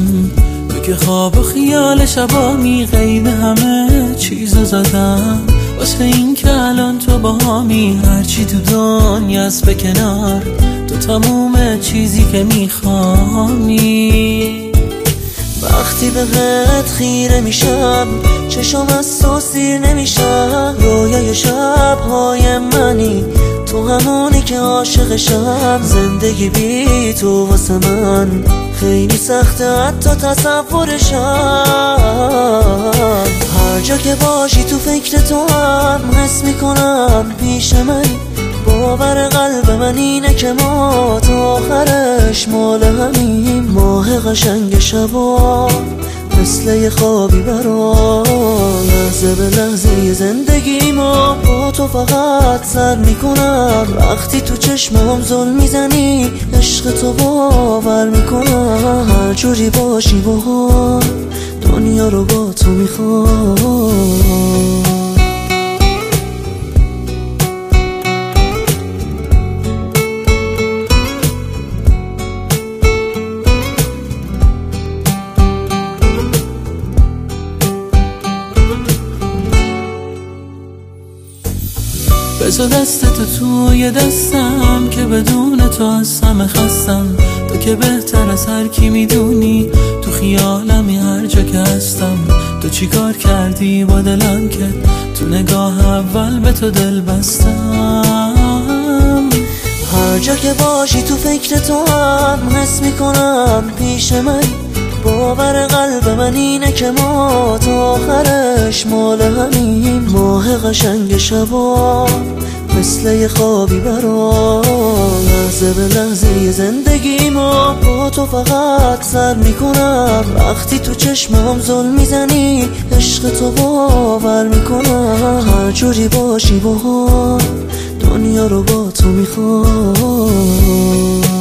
تو که خواب و خیال شبامی قید همه چیزو زدم واسه این که الان تو باهامی، هرچی تو دنیاست به کنار، تو تموم چیزی که میخوانی. وقتی بهت خیره میشم چشم از تو سیر نمیشم، رویای شبهای منی تو همونی که عاشقشم. زندگی بی تو واسه من خیلی سخته حتی تصورشم. هر جا که باشی تو فکر تو هم حس میکنم پیش منی، باور قلب من اینه که ما تا آخرش مال همین. ماه قشنگ شبا مثل یه خوابی برام، لحظه به لحظه زندگی ما با تو فقط سر میکنم. وقتی تو چشمم زل میزنی عشق تو باور میکنم. هر جوری باشی باهم دنیا رو با تو میخوام. بذار دستتو توی دستم که بدون تو از همه خستم. تو که بهتر از هر کی میدونی تو خیالمی هر جا که هستم. تو چی کار کردی با دلم که تو نگاه اول به تو دل بستم. هر جا که باشی تو فکر تو هم حس میکنم پیش منی، باور قلب من اینه که ما تا آخرش مال همین. ماه قشنگ شبا مثل یه خوابی برام، لحظه به لحظه زندگی ما با تو فقط سر میکنم. وقتی تو چشمم زل میزنی عشق تو باور میکنم. هر جوری باشی باهم دنیا رو با تو میخوام.